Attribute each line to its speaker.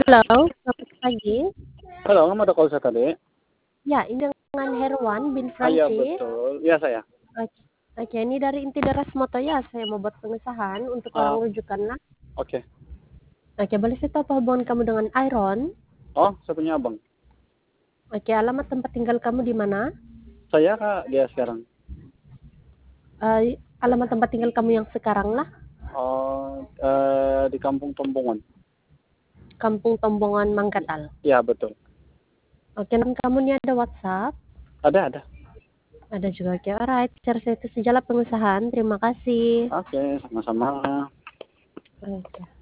Speaker 1: Halo, selamat pagi.
Speaker 2: Halo, kamu ada call saya tadi?
Speaker 1: Ya, ini dengan Herwan bin
Speaker 2: Iya
Speaker 1: Francis.
Speaker 2: betul, iya saya.
Speaker 1: Oke, oke, ini dari Inti Deras Moto ya. Saya mau buat pengesahan untuk orang
Speaker 2: Ah,
Speaker 1: rujukan lah.
Speaker 2: oke.
Speaker 1: Oke, boleh saya tahu apa hubungan kamu dengan Iron?
Speaker 2: Oh, saya punya abang.
Speaker 1: Oke, alamat tempat tinggal kamu di mana?
Speaker 2: Saya Kak, dia sekarang.
Speaker 1: Alamat tempat tinggal kamu yang sekarang lah.
Speaker 2: Oh, di Kampung Tombongan.
Speaker 1: Kampung Tombongan, Mangkatal.
Speaker 2: Iya betul.
Speaker 1: Oke, dan kamu ini ada WhatsApp?
Speaker 2: Ada.
Speaker 1: Ada juga. Oke, alright. Share saya itu sejalan pengusahaan. Terima kasih.
Speaker 2: Oke, sama-sama.
Speaker 1: Oke.